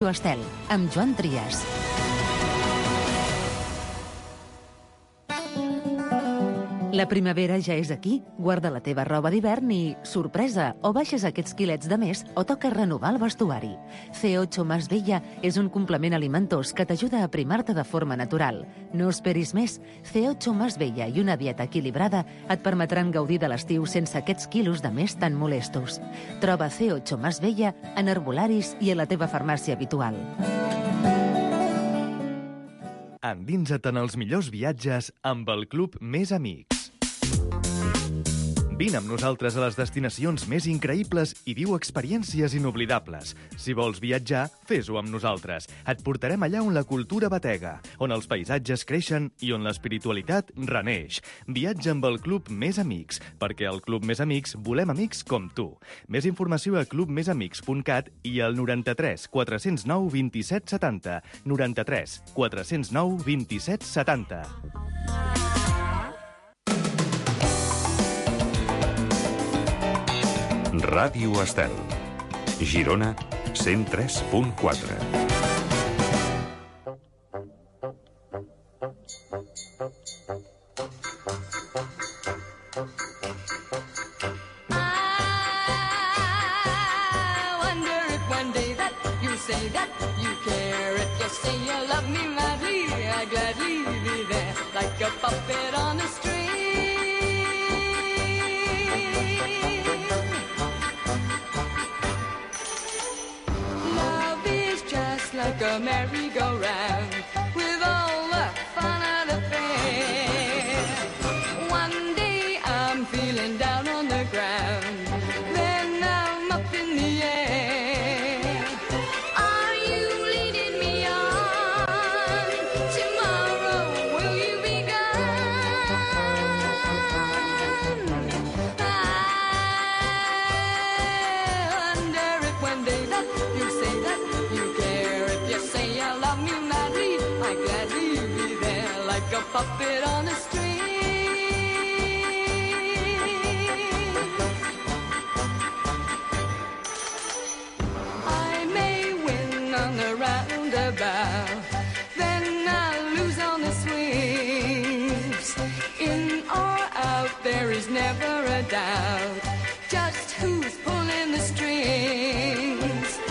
Estel, amb Joan Trias. La primavera ja és aquí. Guarda la teva roba d'hivern i, sorpresa, o baixes aquests quilets de més o toca renovar el vestuari. C8 Mas Vella és un complement alimentós que t'ajuda a aprimar-te de forma natural. No esperis més. C8 Mas Vella i una dieta equilibrada et permetran gaudir de l'estiu sense aquests quilos de més tan molestos. Troba C8 Mas Vella en herbolaris i a la teva farmàcia habitual. Endinsa't en els millors viatges amb el Club Més Amics. Vine amb nosaltres a les destinacions més increïbles i viu experiències inoblidables. Si vols viatjar, fes-ho amb nosaltres. Et portarem allà on la cultura batega, on els paisatges creixen i on l'espiritualitat reneix. Viatja amb el Club Més Amics, perquè al Club Més Amics volem amics com tu. Més informació a clubmesamics.cat i al 93 409 27 70. 93 409 27 70. Ràdio Estel. Girona, 103.4. A merry-go-round with all the fun and the fair. One day I'm feeling down on the ground, then I'm up in the air. Are you leading me on? Tomorrow will you be gone? I wonder if one day that you say that you care. Say you love me madly, I'd gladly be there like a puppet on a string. I may win on the roundabout, then I'll lose on the swings. In or out, there is never a doubt just who's pulling the strings.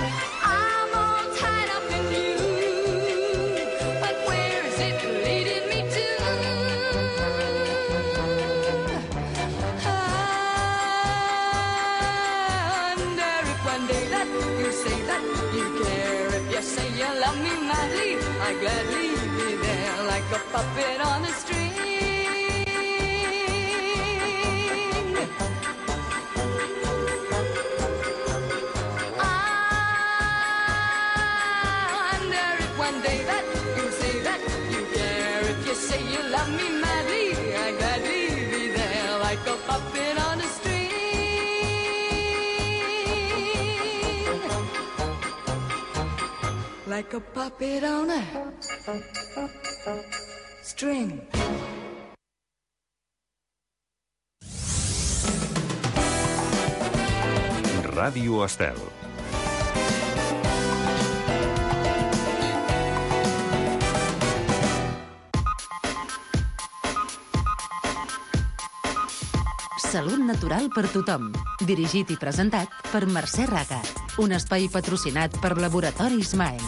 I'd gladly be there like a puppet on a string. I wonder if one day that you say that you care. If you say you love me madly, I'd gladly be there like a puppet on a string. Like a puppet on a string. Ràdio Estel. Salut natural per tothom. Dirigit i presentat per Mercè Raga. Un espai patrocinat per Laboratoris Maen.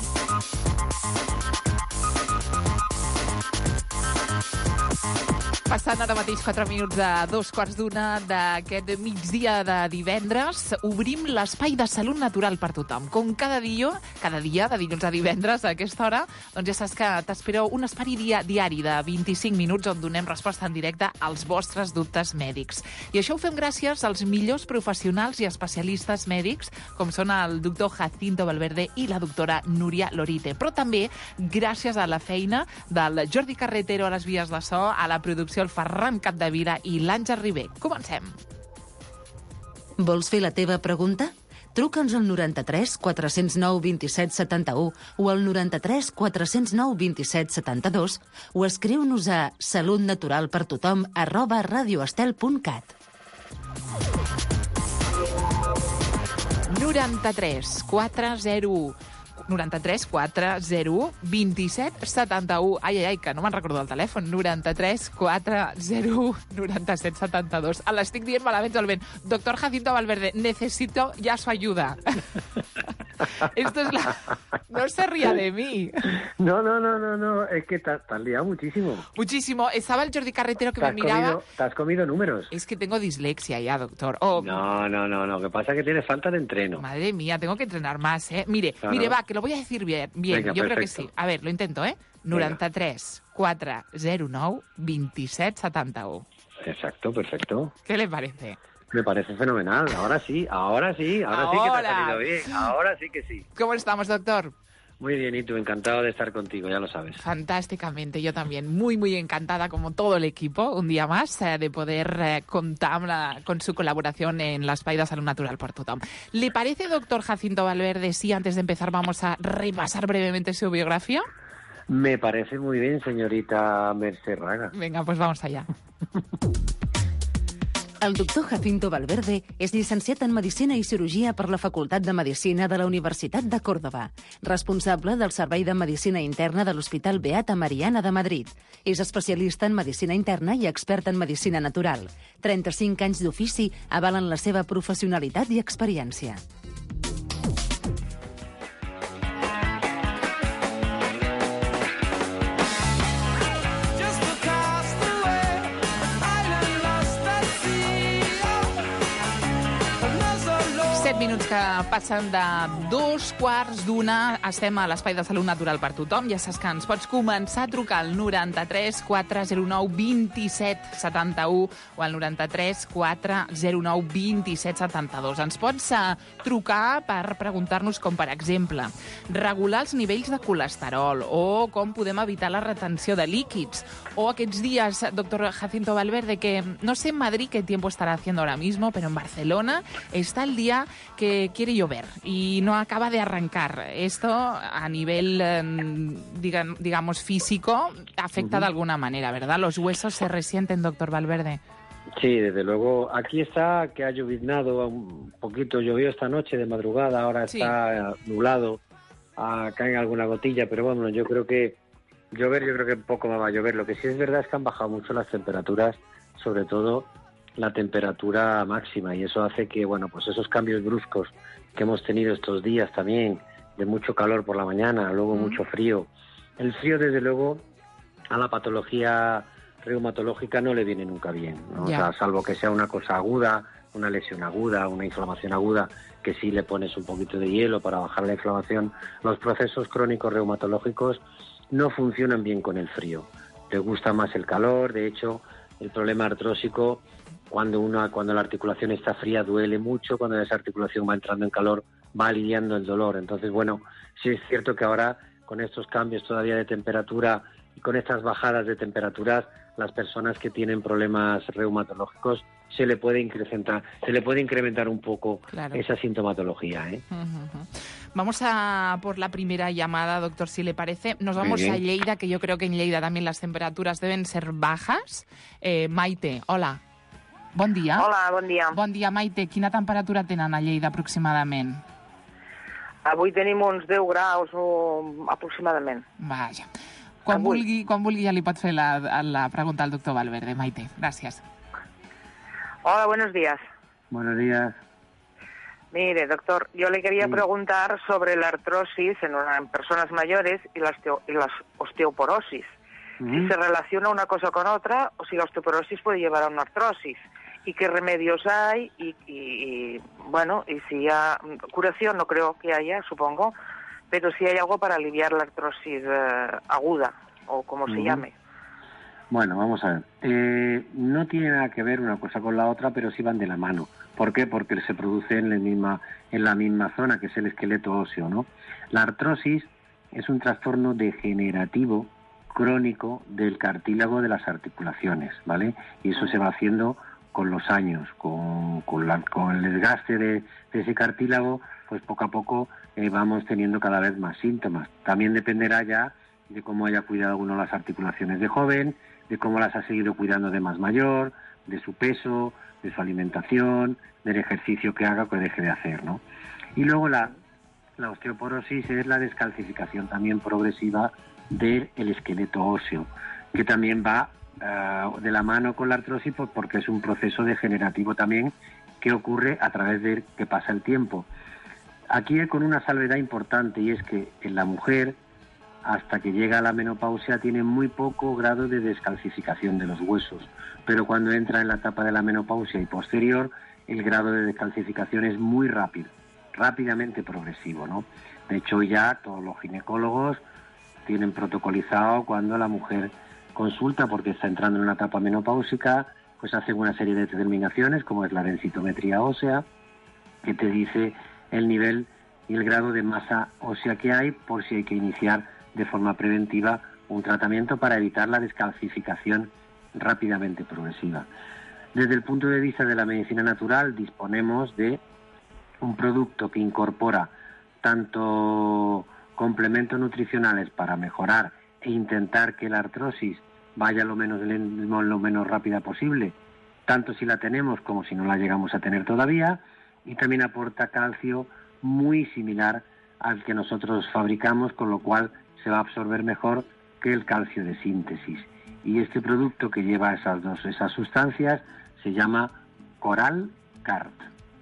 Passant ara mateix 4 minuts de 2:15 d'aquest migdia de divendres, obrim l'espai de salut natural per tothom. Com cada dia, de dilluns a divendres, a aquesta hora, doncs ja saps que t'espero un espai diari de 25 minuts on donem resposta en directe als vostres dubtes mèdics. I això ho fem gràcies als millors professionals i especialistes mèdics, com són el doctor Jacinto Valverde i la doctora Núria Lorite. Però també gràcies a la feina del Jordi Carretero a les vies de so, a la producció el Ferran Capdevila i l'Àngel Ribé. Comencem. Vols fer la teva pregunta? Truca'ns al 93 409 27 71 o al 93 409 27 72 o escriu-nos a salutnaturalpertothom@radioestel.cat. 93 401 93 401 27 71. Ai, que no me'n recordo el telèfon. 93 401 97 72. L'estic dient malament al vent. Doctor Jacinto Valverde, necesito ya su ayuda. Esto es la... No se ría de mí. No, es que te has liado muchísimo. Muchísimo. Estaba el Jordi Carretero que me miraba. Te has comido números. Es que tengo dislexia ya, doctor. Oh, No, lo que pasa es que tienes falta de entreno. madre mía, tengo que entrenar más, ¿eh? Mire, Claro. va, que lo voy a decir bien. Venga, Yo creo que perfecto. sí. A ver, lo intento, ¿eh? 93 409 27 71. Exacto, perfecto. ¿Qué le parece? Me parece fenomenal. Ahora sí que te ha salido bien. Ahora sí que sí. ¿Cómo estamos, doctor? Muy bien, y tú, encantado de estar contigo, ya lo sabes. Fantàsticamente, yo también. Muy, muy encantada, como todo el equipo, un día más, de poder contar con su colaboración en l'Espai de Salut Natural per tothom. ¿Le parece, doctor Jacinto Valverde, si antes de empezar vamos a repasar brevemente su biografía? Me parece muy bien, señorita Mercè Raga. Venga, pues vamos allá. El doctor Jacinto Valverde és llicenciat en Medicina i Cirurgia per la Facultat de Medicina de la Universitat de Còrdova, responsable del Servei de Medicina Interna de l'Hospital Beata Mariana de Madrid. És especialista en Medicina Interna i expert en Medicina Natural. 35 anys d'ofici avalen la seva professionalitat i experiència. Just across the way, an island lost at sea. Another Lord. 7 minuts que passen de 2:15. Estem a l'Espai de Salut Natural per tothom. Ja saps que ens pots començar a trucar al 93 409 27 71 o al 93 409 27 72. Ens pots trucar per preguntar-nos com, per exemple, regular els nivells de colesterol o com podem evitar la retenció de líquids. O aquests dies, doctor Jacinto Valverde, que no sé en Madrid qué tiempo estará haciendo ahora mismo, pero en Barcelona está el día que quiere llover y no acaba de arrancar. Esto a nivel, digamos, físico afecta de alguna manera, ¿verdad? Los huesos se resienten, doctor Valverde. Sí, desde luego. Aquí está que ha lloviznado, un poquito llovió esta noche de madrugada, ahora Sí. está nublado, cae alguna gotilla, pero bueno, yo creo que poco más va a llover. Lo que sí es verdad es que han bajado mucho las temperaturas, sobre todo la temperatura máxima, y eso hace que, bueno, pues esos cambios bruscos que hemos tenido estos días también, de mucho calor por la mañana, luego mucho frío. El frío, desde luego, a la patología reumatológica no le viene nunca bien, ¿no? Ya. O sea, salvo que sea una cosa aguda, una lesión aguda, una inflamación aguda, que sí le pones un poquito de hielo para bajar la inflamación. Los procesos crónicos reumatológicos no funcionan bien con el frío. Le gusta más el calor. De hecho, el problema artrósico, cuando la articulación está fría, duele mucho. Cuando esa articulación va entrando en calor, va aliviando el dolor. Entonces, bueno, sí es cierto que ahora, con estos cambios todavía de temperatura y con estas bajadas de temperaturas, las personas que tienen problemas reumatológicos se le puede incrementar un poco Claro. esa sintomatología, ¿eh? Ujú. Vamos a por la primera llamada, doctor, si le parece. Nos vamos Muy bien. a Lleida, que yo creo que en Lleida también las temperaturas deben ser bajas. Maite, hola. Bon dia. Hola, bon dia. Bon dia, Maite. Quina temperatura tenen a Lleida aproximadament? Avui tenim uns 10 graus aproximadament. Vaja. Quan Avui. vulgui ja li pot fer la pregunta al doctor Valverde. Maite, gràcies. Hola, buenos días. Buenos días. Mire, doctor, yo le quería preguntar sobre la artrosis en personas mayores y la osteoporosis. Si se relaciona una cosa con otra o si la osteoporosis puede llevar a una artrosis. Y qué remedios hay y bueno, y si hay curación, no creo que haya, supongo, pero si hay algo para aliviar la artrosis aguda o como se llame. Bueno, vamos a ver. No tiene nada que ver una cosa con la otra, pero sí van de la mano. ¿Por qué? Porque se produce en la misma zona, que es el esqueleto óseo, ¿no? La artrosis es un trastorno degenerativo crónico del cartílago de las articulaciones, ¿vale? Y eso se va haciendo con los años, con el desgaste de ese cartílago, pues poco a poco vamos teniendo cada vez más síntomas. También dependerá ya de cómo haya cuidado uno las articulaciones de joven, de cómo las ha seguido cuidando de más mayor, de su peso, de su alimentación, del ejercicio que haga o que deje de hacer, ¿no? Y luego la la osteoporosis es la descalcificación también progresiva del esqueleto óseo, que también va de la mano con la artrosis, pues, porque es un proceso degenerativo también que ocurre a través de que pasa el tiempo. Aquí con una salvedad importante, y es que en la mujer, hasta que llega a la menopausia, tiene muy poco grado de descalcificación de los huesos, pero cuando entra en la etapa de la menopausia y posterior, el grado de descalcificación es muy rápido, rápidamente progresivo, ¿no? De hecho, ya todos los ginecólogos tienen protocolizado cuando la mujer consulta porque está entrando en una etapa menopáusica, pues hacen una serie de determinaciones, como es la densitometría ósea, que te dice el nivel y el grado de masa ósea que hay, por si hay que iniciar de forma preventiva un tratamiento para evitar la descalcificación rápidamente progresiva. Desde el punto de vista de la medicina natural, disponemos de un producto que incorpora tanto complementos nutricionales para mejorar e intentar que la artrosis vaya lo menos rápida posible, tanto si la tenemos como si no la llegamos a tener todavía, y también aporta calcio muy similar al que nosotros fabricamos, con lo cual se va a absorber mejor que el calcio de síntesis. Y este producto que lleva esas sustancias se llama Coral Cart.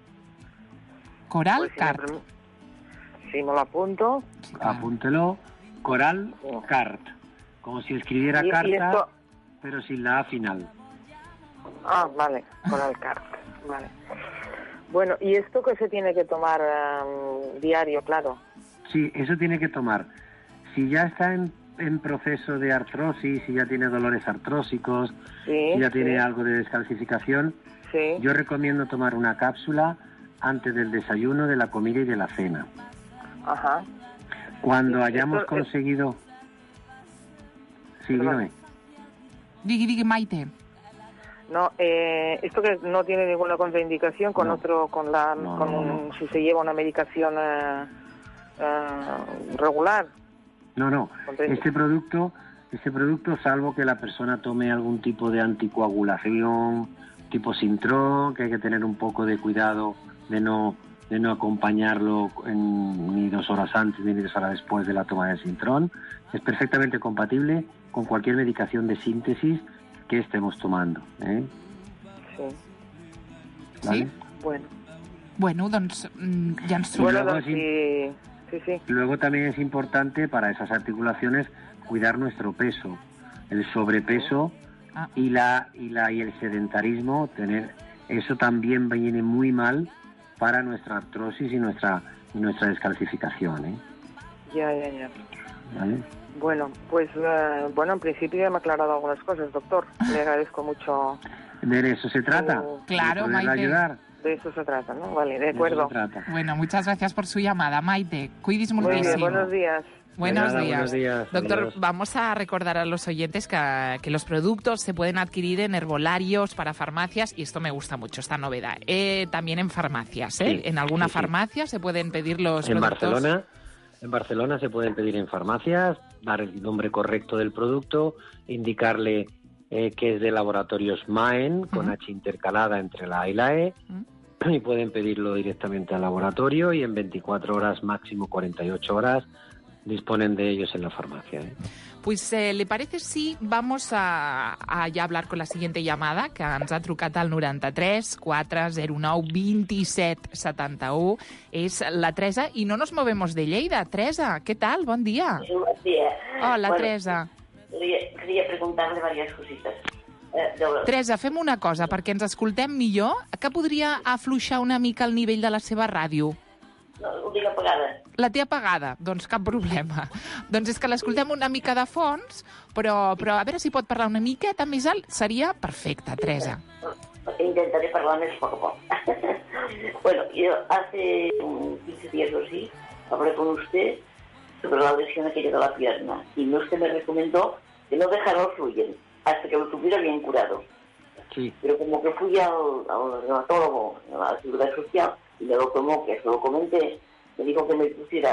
Coral Pues Cart. Si me lo apunto. Apúntelo, Coral Cart. Como si escribiera Y carta, esto- pero sin la A final. Ah, vale, Coral Cart. Vale. Bueno, ¿y esto que se tiene que tomar diario, claro? Sí, eso tiene que tomar. Si ya está en proceso de artrosis, si ya tiene dolores artrósicos, Sí, si ya tiene sí. algo de descalcificación, Sí. yo recomiendo tomar una cápsula antes del desayuno, de la comida y de la cena. Ajá. Cuando Sí, hayamos esto es- conseguido... Sí, Perdón. dígame. Digui, Maite. No, esto que no tiene ninguna contraindicación con No. No. si se lleva una medicación regular. No. Comprendo. Este producto, salvo que la persona tome algún tipo de anticoagulación, tipo Sintrón, que hay que tener un poco de cuidado de no acompañarlo ni 2 horas antes ni 2 horas después de la toma del Sintrón, es perfectamente compatible con cualquier medicación de síntesis que estemos tomando. Sí. ¿Vale? Sí? Bueno. Doncs ja ens Bueno, trobem. Bueno, luego sí. Luego también es importante para esas articulaciones cuidar nuestro peso, el sobrepeso Ah. y el sedentarismo, eso también viene muy mal para nuestra artrosis y nuestra descalcificación, Ya. ¿vale? Bueno, pues en principio ya me ha aclarado algunas cosas, doctor. Le agradezco mucho. De eso se trata. Claro, de poderla Maite. ayudar. De eso se trata, ¿no? Vale, de De eso acuerdo. se trata. Bueno, muchas gracias por su llamada, Maite. Cuidis Muy muchísimo. bien, buenos días. Buenos De nada, días. buenos días. Doctor, Adiós. vamos a recordar a los oyentes que los productos se pueden adquirir en herbolarios, para farmacias, y esto me gusta mucho, esta novedad. También en farmacias, Sí, en alguna sí. farmacia se pueden pedir los En productos. Barcelona se pueden pedir en farmacias, dar el nombre correcto del producto, indicarle que es de laboratorios Maen, con Ujú. H intercalada entre la A y la E, y pueden pedirlo directamente al laboratorio, y en 24 horas, máximo 48 horas, disponen de ellos en la farmacia. Pues, ¿le parece si vamos a ya hablar con la siguiente llamada, que ens ha trucat al 93 409 27 71. És la Teresa, i no nos movemos de Lleida. Teresa, ¿qué tal? Bon dia. Buenos días. Hola, Bueno, Teresa. Quería preguntarle varias cositas. Teresa, fem una cosa, perquè ens escoltem millor, que podria afluixar una mica el nivell de la seva ràdio. No, ho tinc apagada. La té apagada? Doncs cap problema. Doncs és que l'escoltem una mica de fons, però a veure si pot parlar una miqueta més alt. Seria perfecte, Teresa. Intentaré parlar més poco a poco. Bueno, yo hace 15 días o así hablé con usted sobre la lesión aquella de la pierna, y usted me recomendó que no dejara el fluyen hasta que lo tuviera bien curado. Sí. Pero como que fui al reumatólogo, a la Seguridad Social, y me lo tomó, que eso lo comenté, me dijo que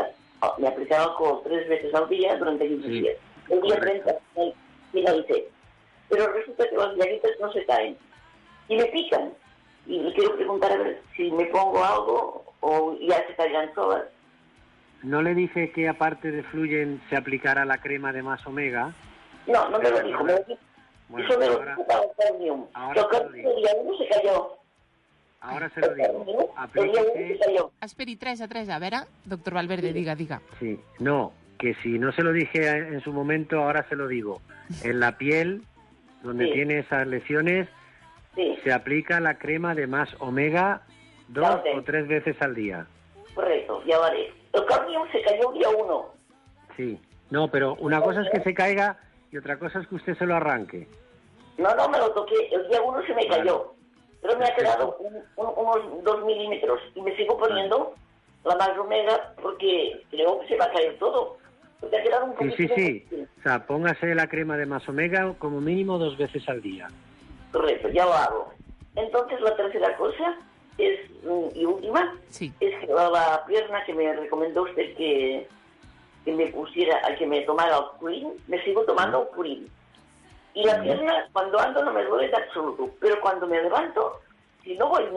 me aplicaba alcohol 3 veces al día durante 15 Sí, días. El día correcto. 30 finalicé. Pero resulta que las llaguitas no se caen y me pican. Y le quiero preguntar a ver si me pongo algo o ya se caerán solas. no le dije que aparte de Fluyen se aplicara la crema de más omega. No, no me lo dijo. Bueno, Eso me lo ahora- dijo para el Carnium. ahora Lo te lo que digo. el día 1 se cayó. Ahora se lo digo. El día 1 Aplíquese... se cayó. Esperi, Teresa, a veure, doctor Valverde, diga. Sí, no, que si no se lo dije en su momento, ahora se lo digo. En la piel, donde Sí. tiene esas lesiones, Sí, se aplica la crema de más omega 2 Ya lo sé. o 3 veces al día. correcto, ya veré. El Carnium se cayó el día 1. Sí. No, pero una cosa es que se caiga y otra cosa es que usted se lo arranque. No, me lo toqué. El día 1 se me cayó. Pero me ha quedado Perfecto. unos 2 milímetros. Y me sigo poniendo la más omega porque creo que se va a caer todo. Porque ha quedado un Sí, poquito... sí. O sea, póngase la crema de más omega como mínimo 2 veces al día. Correcto, ya lo hago. Entonces, la tercera cosa es, y última, Sí. es que la pierna que me recomendó usted que me pusiera, que me tomara Alcurín, me sigo tomando Alcurín. Y la pierna, cuando ando, no me duele de absoluto. Pero cuando me levanto, si no voy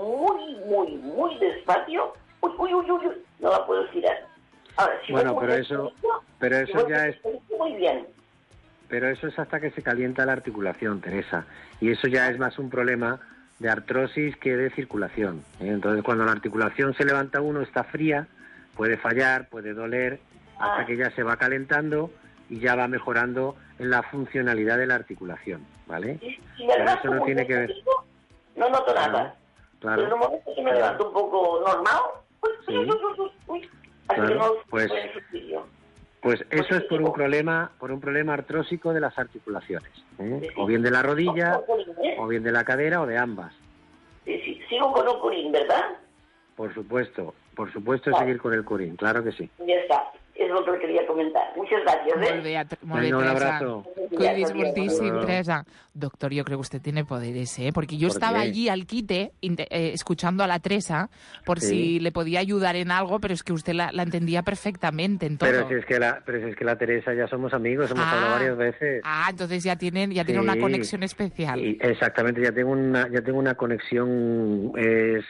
muy despacio, uy, no la puedo estirar. Ahora, si Bueno, voy muy pero eso despacito, si voy ya es... despacito, muy bien. Pero eso es hasta que se calienta la articulación, Teresa. Y eso ya es más un problema de artrosis que de circulación, ¿eh? Entonces, cuando la articulación se levanta uno, está fría, puede fallar, puede doler, hasta que ya se va calentando y ya va mejorando en la funcionalidad de la articulación, ¿vale? Si me Pero levanto eso no muy tiene que ver... despacito, no noto nada. Claro, Pero en un momento que me levanto un poco normal, Sí. así que Claro, no pues- pueden sufrir. Pues eso es por un digo- problema artrósico de las articulaciones, ¿eh? Sí, sí. O bien de la rodilla, Con Curín, ¿eh? o bien de la cadera, o de ambas. Sí, sigo con un Curín, ¿verdad? Por supuesto Vale. seguir con el curín, claro que sí. Ya está, es lo que le quería comentar. Muchas gracias, Molt ¿eh? bé, molt bé, Venga, un Teresa. abrazo. Cuidis Adiós. moltíssim, Adiós. Teresa. Doctor, yo creo que usted tiene poderes, ¿eh? Porque yo ¿Por estaba qué? allí al quite, escuchando a la Teresa, por Sí. si le podía ayudar en algo, pero es que usted la entendía perfectamente en todo. Pero si es que la Teresa ya somos amigos, hemos Ah. hablado varias veces. Entonces ya tienen Sí. una conexión especial. Y exactamente, ya tengo una conexión es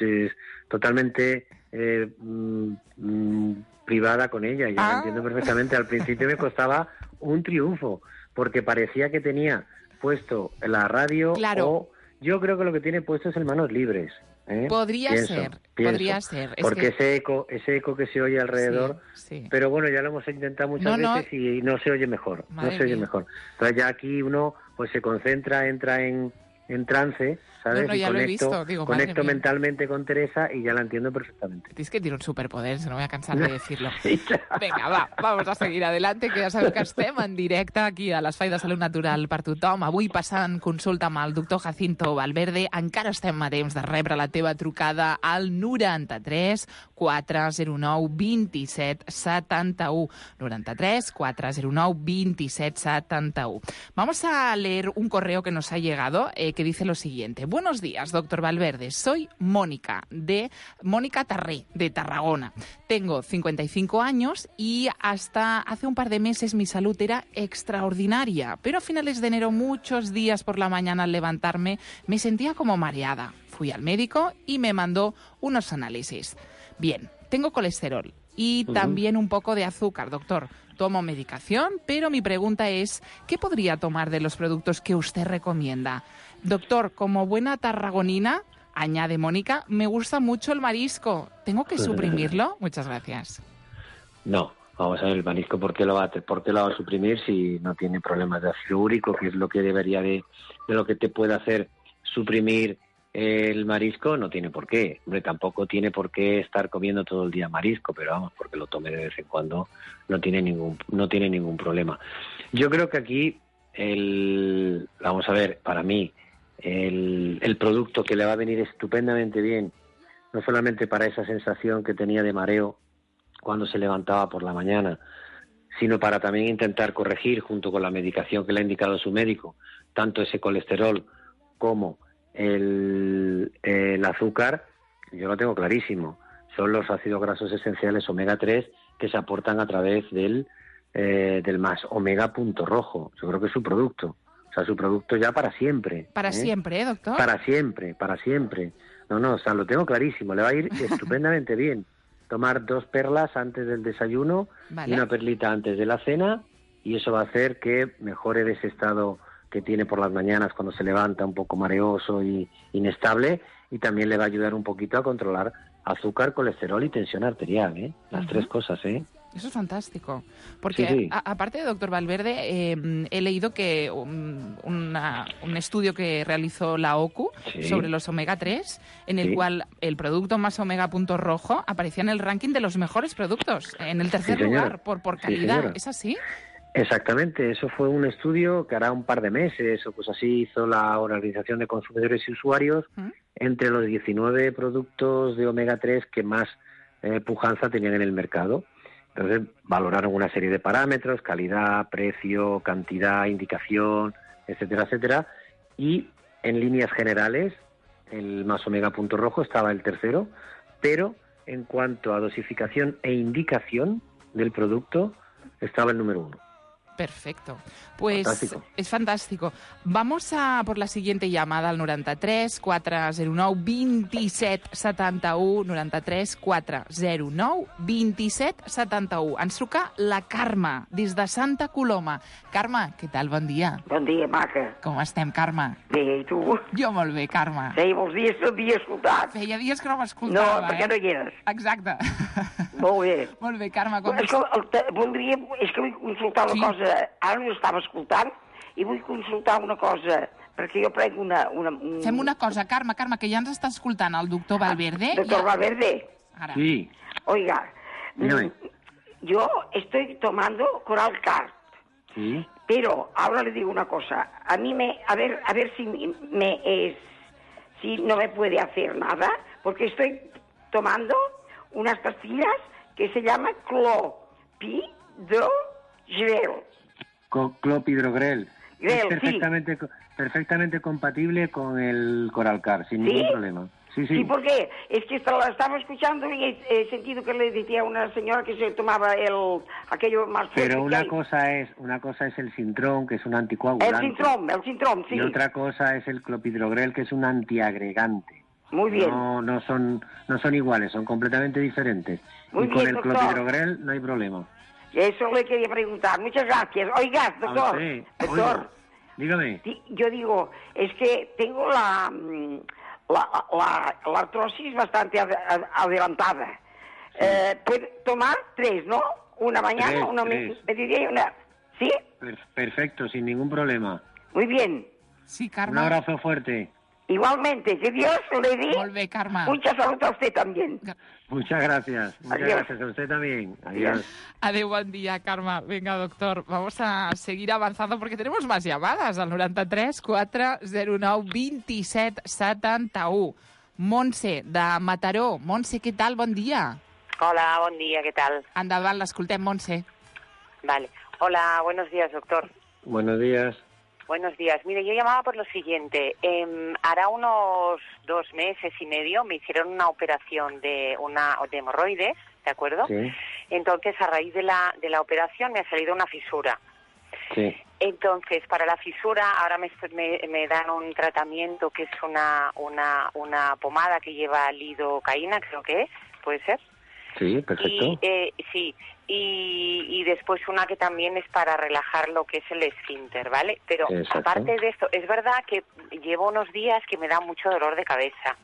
totalmente privada con ella. Ya la entiendo perfectamente. Al principio me costaba un triunfo porque parecía que tenía puesto la radio. Claro. O yo creo que lo que tiene puesto es el manos libres. ¿eh? Podría Pienso. podría ser. Es Porque que- ese eco que se oye alrededor. Sí. Pero bueno, ya lo hemos intentado muchas No, veces y no se oye mejor. Madre no se oye mía. mejor. Entonces ya aquí uno pues se concentra, entra en trance, ¿sabes? No, Y ya lo he conecto, visto, digo, madre conecto mía. mentalmente con Teresa y ya la entiendo perfectamente. Es que tiene un superpoder, se no voy a cansar de decirlo. Sí, ya. Vinga, vamos a seguir adelante, que ja sabeu que estem en directe aquí a l'Espai de Salut Natural per tothom. Avui passant consulta amb el doctor Jacinto Valverde. Encara estem a temps de rebre la teva trucada al 93 409 27 71. 93 409 27 71. Vamos a leer un correo que nos ha llegado que dice lo siguiente. Buenos días, doctor Valverde. Soy Mónica Tarré, de Tarragona. Tengo 55 años y hasta hace un par de meses mi salud era extraordinaria, pero a finales de enero, muchos días por la mañana al levantarme, me sentía como mareada. Fui al médico y me mandó unos análisis. Bien, tengo colesterol y también un poco de azúcar, doctor. Tomo medicación, pero mi pregunta es, ¿qué podría tomar de los productos que usted recomienda? Doctor, como buena tarragonina, añade Mónica, me gusta mucho el marisco. ¿Tengo que suprimirlo? Muchas gracias. No, vamos a ver el marisco, ¿por qué lo va a suprimir si no tiene problemas de ácido úrico, que es lo que debería de lo que te puede hacer suprimir el marisco? No tiene por qué. Hombre, tampoco tiene por qué estar comiendo todo el día marisco, pero vamos, porque lo tome de vez en cuando no tiene ningún problema. Yo creo que aquí vamos a ver, para mí el producto que le va a venir estupendamente bien, no solamente para esa sensación que tenía de mareo cuando se levantaba por la mañana, sino para también intentar corregir, junto con la medicación que le ha indicado su médico, tanto ese colesterol como el azúcar. Yo lo tengo clarísimo. Son los ácidos grasos esenciales omega 3 que se aportan a través del más omega punto rojo. Yo creo que es su producto. O sea, su producto ya para siempre. Para siempre, ¿eh, doctor? Para siempre. No, o sea, lo tengo clarísimo. Le va a ir estupendamente bien. tomar 2 perlas antes del desayuno Vale. y una perlita antes de la cena, y eso va a hacer que mejore de ese estado que tiene por las mañanas cuando se levanta un poco mareoso y inestable, y también le va a ayudar un poquito a controlar azúcar, colesterol y tensión arterial, ¿eh? Las 3 cosas, ¿eh? Eso es fantástico. Porque, Sí. aparte de doctor Valverde, he leído que un estudio que realizó la OCU Sí. sobre los omega 3, en el Sí. cual el producto más omega punto rojo aparecía en el ranking de los mejores productos, en el tercer Sí, señora. lugar, por Sí, calidad. señora. ¿Es así? Exactamente, eso fue un estudio que hará un par de meses, o pues así hizo la Organización de Consumidores y Usuarios, entre los 19 productos de omega 3 que más pujanza tenían en el mercado. Entonces valoraron una serie de parámetros: calidad, precio, cantidad, indicación, etcétera, etcétera. Y en líneas generales, el más omega punto rojo estaba el tercero, pero en cuanto a dosificación e indicación del producto, estaba el número 1. Perfecto. Pues Fantástico. és fantàstico. Vamos a por la siguiente llamada al 93 409 27 71 93 409 27 71. Ens truca la Carme, des de Santa Coloma. Carme, què tal? Bon dia. Bon dia, maca. Com estem, Carme? Bé, i tu? Jo molt bé, Carme. Feia molts dies que t'havia escoltat. Feia dies que no m'escoltava, No, perquè no hi eres. Exacte. Molt bé. Molt bé, Carme. Com És que, voldria, és que vull consultar una cosa. Ara no estava escoltant i vull consultar una cosa, perquè jo prenc una... Fem una cosa, Carme, que ja ens està escoltant el doctor Valverde. Doctor Valverde. Ara. Sí. Oiga, Dígame. yo estoy tomando Coral Card, Sí. pero ahora le digo una cosa. A mí a ver si si no me puede hacer nada, porque estoy tomando unas pastillas que se llaman Clopidogrel. Clopidogrel. Grel, Es perfectamente compatible con el Coralcar, sin ¿Sí? ningún problema. Sí, sí. Sí, porque es que la estaba escuchando y he sentido que le decía a una señora que se tomaba aquello más fuerte. Pero que una hay. cosa es el Sintrón, que es un anticoagulante. El Sintrón, sí. Y otra cosa es el Clopidogrel, que es un antiagregante. Muy bien. No son iguales, son completamente diferentes. Muy y con bien, el doctor. Clopidogrel no hay problema. Eso le quería preguntar. Muchas gracias. Oiga, A doctor. usted. Doctor. Oiga, dígame. Sí, yo digo, es que tengo la artrosis bastante adelantada. Puedo tomar 3, ¿no? Una mañana, 3, una 3. mediodía y una... ¿Sí? Perfecto, sin ningún problema. Muy bien. Sí, Un Carme. abrazo fuerte. Igualmente, que Dios le dé Molt bé, Carme. mucha salud a usted también. Muchas gracias. Muchas Adiós. gracias a usted también. Adiós. Adeu, buen día, Carme. Venga, doctor, vamos a seguir avanzando porque tenemos más llamadas al 93 409 27 71. Montse, de Mataró. Montse, què tal? Bon dia. Hola, buen día, ¿qué tal? Endavant, l'escoltem, Montse. Vale. Hola, buenos días, doctor. Buenos días. Buenos días. Mire, yo llamaba por lo siguiente. Hará unos 2 meses y medio me hicieron una operación de hemorroides, ¿de acuerdo? Sí. Entonces, a raíz de la operación me ha salido una fisura. Sí. Entonces, para la fisura, ahora me dan un tratamiento que es una pomada que lleva lidocaína, creo que es, ¿puede ser? Sí, perfecto. Y después una que también es para relajar lo que es el esfínter, ¿vale? Pero Exacto. aparte de esto, es verdad que llevo unos días que me da mucho dolor de cabeza.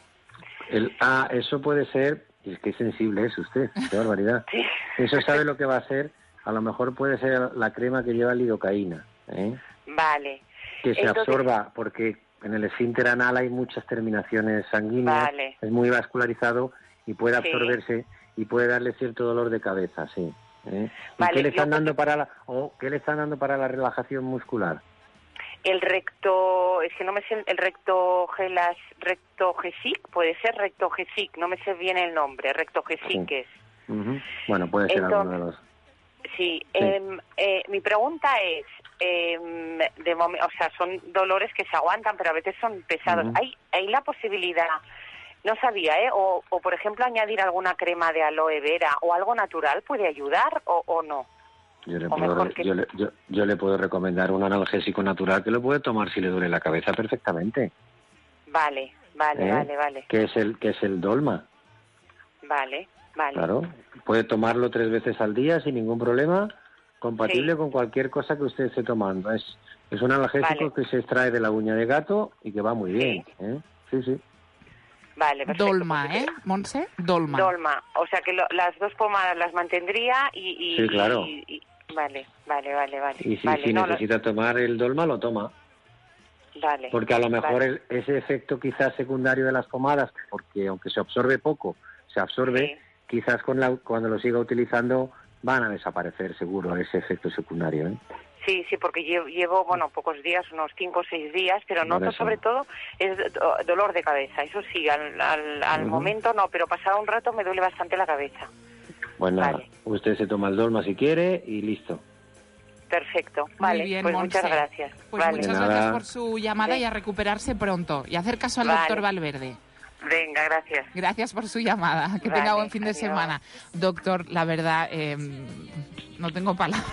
Eso puede ser, y es que sensible es usted, qué barbaridad. Sí. Eso sabe lo que va a ser, a lo mejor puede ser la crema que lleva lidocaína, ¿eh? Vale. Que se Entonces, absorba, porque en el esfínter anal hay muchas terminaciones sanguíneas, Vale. es muy vascularizado y puede Sí. absorberse y puede darle cierto dolor de cabeza, sí. ¿eh? ¿Y Vale, qué le están yo- dando qué le están dando para la relajación muscular? el recto, es que no me sé el rectogesic, puede ser rectogesic, no me sé bien el nombre, rectogesic Sí. es. Ujú. Bueno, puede ser alguno de los... Sí, Sí. mi pregunta es, o sea, son dolores que se aguantan, pero a veces son pesados. Ujú. ¿Hay la posibilidad, no sabía, o por ejemplo añadir alguna crema de aloe vera o algo natural puede ayudar o no? Yo le, O puedo, mejor que- yo le puedo recomendar un analgésico natural que lo puede tomar si le duele la cabeza perfectamente. Vale, ¿eh? vale. Que es el Dolma. Vale. Vale. Claro, puede tomarlo 3 veces al día sin ningún problema, compatible Sí. con cualquier cosa que usted esté tomando. Es un analgésico Vale. que se extrae de la uña de gato y que va muy bien. Sí, sí. Vale, perfecto. Dolma, ¿eh, Montse? Dolma. Dolma. O sea que las 2 pomadas las mantendría y... Sí, claro. Vale. Y si, Vale, no, necesita tomar el Dolma, lo toma. Vale. Porque a lo mejor vale. ese efecto quizás secundario de las pomadas, porque aunque se absorbe poco, se absorbe, quizás cuando lo siga utilizando van a desaparecer seguro ese efecto secundario, ¿eh? Sí, porque llevo, pocos días, unos 5 o 6 días, pero Por noto eso. sobre todo es dolor de cabeza. Eso sí, al Ujú. momento no, pero pasado un rato me duele bastante la cabeza. Pues nada, Vale. usted se toma el Dolma si quiere y listo. Perfecto. Muy Vale, bien, pues Montse. muchas gracias. Pues Vale. muchas De nada. gracias por su llamada y a recuperarse pronto. Y hacer caso al Vale. doctor Valverde. Venga, gracias. Gracias por su llamada. Que Vale, tenga buen fin de adiós. semana. Doctor, la verdad, no tengo palabras.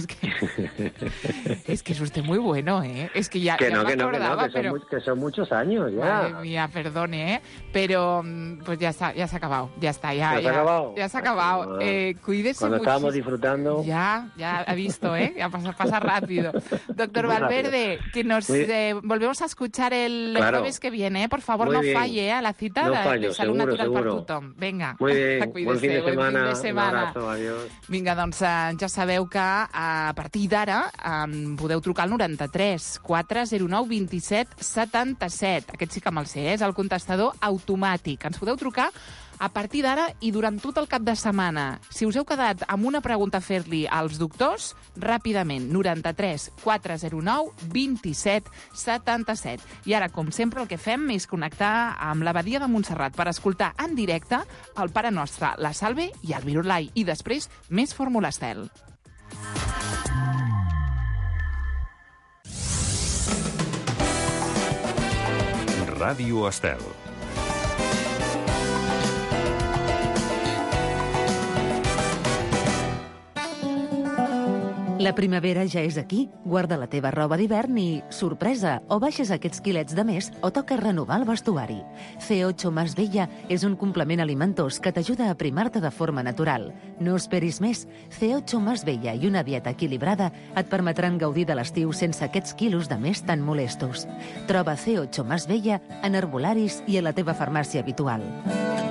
Es que es usted muy bueno, ¿eh? Es que ya, que ya no, me que no, acordaba, pero... que son muchos años ya. Madre mía, perdone, ¿eh? Pero pues ya está, ya se ha acabado. Ya está, ya. ¿Ya se ha acabado? Ya se ha acabado. Cuídese Cuando estábamos muchísimo. disfrutando. Ya ha visto, ¿eh? Ya pasa rápido. Doctor Muy Valverde, que nos volvemos a escuchar el Claro. jueves que viene, ¿eh? Por favor, Muy no bien. falle a la cita No de fallo, Salut seguro, Natural per seguro. tothom. Vinga, Muy bien, cuídese, buen fin de buen semana. fin de setmana. Un abrazo, adiós. Vinga, doncs ja sabeu que a partir d'ara podeu trucar al 93 409 27 77. Aquest sí que me'l sé, és el contestador automàtic. Ens podeu trucar a partir d'ara i durant tot el cap de setmana. Si us heu quedat amb una pregunta a fer-li als doctors, ràpidament, 93 409 27 77. I ara, com sempre, el que fem és connectar amb l'Abadia de Montserrat per escoltar en directe el Pare Nostre, la Salve i el Virulai. I després, més Fórmula Estel. Ràdio Estel. La primavera ja és aquí. Guarda la teva roba d'hivern i, sorpresa, o baixes aquests quilets de més o toca renovar el vestuari. C8 Más Bella és un complement alimentós que t'ajuda a aprimar-te de forma natural. No esperis més. C8 Más Bella i una dieta equilibrada et permetran gaudir de l'estiu sense aquests quilos de més tan molestos. Troba C8 Más Bella en herbolaris i a la teva farmàcia habitual.